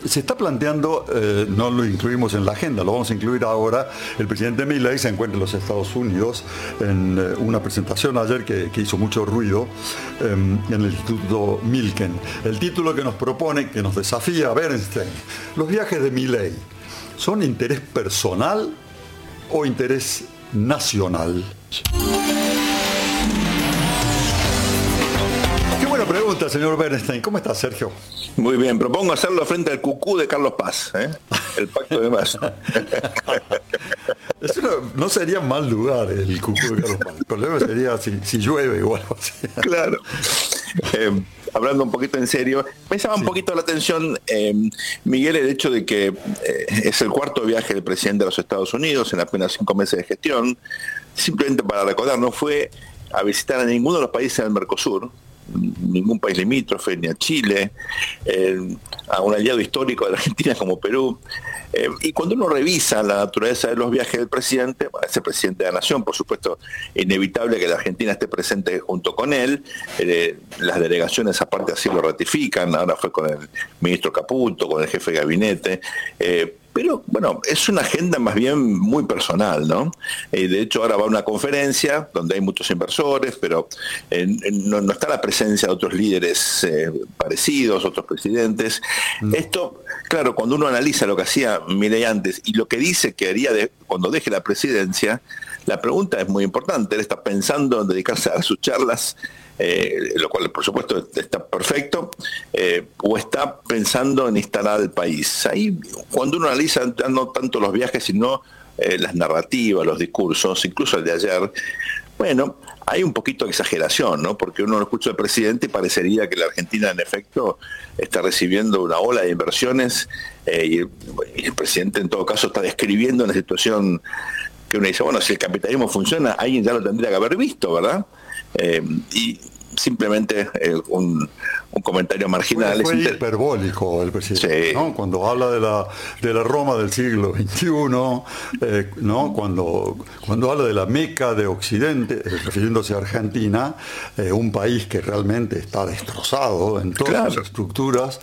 se está planteando, no lo incluimos en la agenda, lo vamos a incluir ahora. El presidente Milei se encuentra en los Estados Unidos en una presentación ayer que hizo mucho ruido en el Instituto Milken. El título que nos propone, que nos desafía a Bernstein: ¿los viajes de Milei son interés personal o interés nacional? Qué buena pregunta, señor Bernstein. ¿Cómo está, Sergio? Muy bien, propongo hacerlo frente al cucú de Carlos Paz, el Pacto de Mayo. No sería mal lugar el cucú de Carlos Paz. El problema sería si llueve o algo así. Claro. Hablando un poquito en serio, me llama un poquito la atención, Miguel, el hecho de que es el cuarto viaje del presidente de los Estados Unidos en apenas 5 meses de gestión. Simplemente para recordar, no fue a visitar a ninguno de los países del Mercosur, ningún país limítrofe, ni a Chile, a un aliado histórico de la Argentina como Perú. Y cuando uno revisa la naturaleza de los viajes del presidente, bueno, es el presidente de la nación, por supuesto, inevitable que la Argentina esté presente junto con él. Las delegaciones aparte así lo ratifican, ahora fue con el ministro Caputo, con el jefe de gabinete. Pero bueno, es una agenda más bien muy personal, ¿no? De hecho, ahora va a una conferencia donde hay muchos inversores, pero no está la presencia de otros líderes parecidos, otros presidentes. Esto, claro, cuando uno analiza lo que hacía Milei antes y lo que dice que haría cuando deje la presidencia, la pregunta es muy importante. Él está pensando en dedicarse a sus charlas, lo cual por supuesto está perfecto, o está pensando en instalar el país. Ahí, cuando uno analiza no tanto los viajes, sino las narrativas, los discursos, incluso el de ayer, bueno, hay un poquito de exageración, ¿no? Porque uno lo escucha al presidente y parecería que la Argentina en efecto está recibiendo una ola de inversiones, y el presidente en todo caso está describiendo una situación que uno dice, bueno, si el capitalismo funciona, alguien ya lo tendría que haber visto, ¿verdad? Y simplemente un comentario marginal. Fue hiperbólico el presidente, sí, ¿no? Cuando habla de la Roma del siglo XXI, ¿no? Cuando habla de la Meca de Occidente, refiriéndose a Argentina, un país que realmente está destrozado en todas sus estructuras,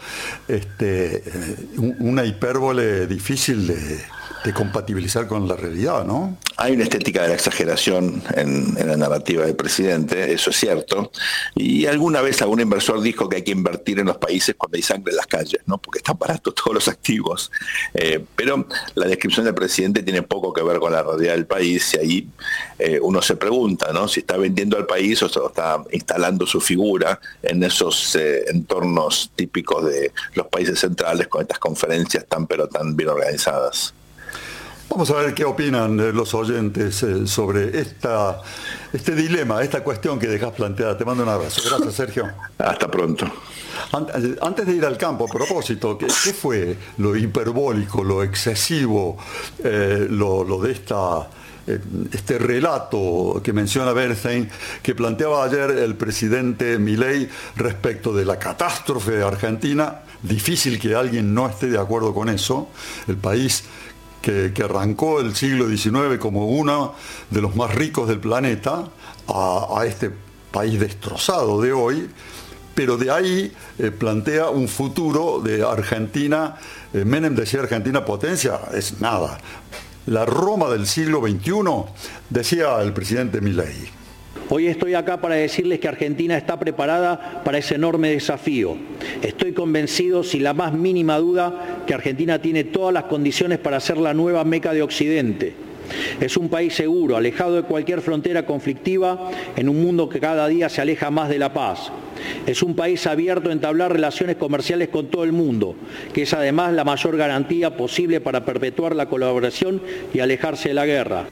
una hipérbole difícil de compatibilizar con la realidad, ¿no? Hay una estética de la exageración en la narrativa del presidente, eso es cierto, y alguna vez algún inversor dijo que hay que invertir en los países cuando hay sangre en las calles, ¿no? Porque están baratos todos los activos, pero la descripción del presidente tiene poco que ver con la realidad del país, y ahí uno se pregunta, ¿no? Si está vendiendo al país o está instalando su figura en esos entornos típicos de los países centrales con estas conferencias tan bien organizadas. Vamos a ver qué opinan los oyentes sobre este dilema, esta cuestión que dejas planteada. Te mando un abrazo. Gracias, Sergio. Hasta pronto. Antes de ir al campo, a propósito, ¿qué fue lo hiperbólico, lo excesivo, lo de este relato que menciona Bernstein, que planteaba ayer el presidente Milei respecto de la catástrofe de Argentina? Difícil que alguien no esté de acuerdo con eso. El país que arrancó el siglo XIX como uno de los más ricos del planeta, a este país destrozado de hoy, pero de ahí plantea un futuro de Argentina. Menem decía Argentina potencia, es nada. La Roma del siglo XXI, decía el presidente Milei. Hoy estoy acá para decirles que Argentina está preparada para ese enorme desafío. Estoy convencido, sin la más mínima duda, que Argentina tiene todas las condiciones para ser la nueva Meca de Occidente. Es un país seguro, alejado de cualquier frontera conflictiva, en un mundo que cada día se aleja más de la paz. Es un país abierto a entablar relaciones comerciales con todo el mundo, que es además la mayor garantía posible para perpetuar la colaboración y alejarse de la guerra.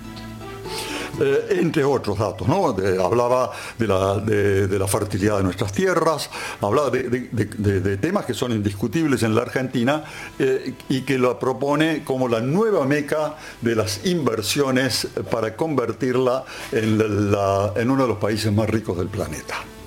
Entre otros datos, ¿no? Hablaba de la fertilidad de nuestras tierras, hablaba de temas que son indiscutibles en la Argentina, y que lo propone como la nueva meca de las inversiones para convertirla en uno de los países más ricos del planeta.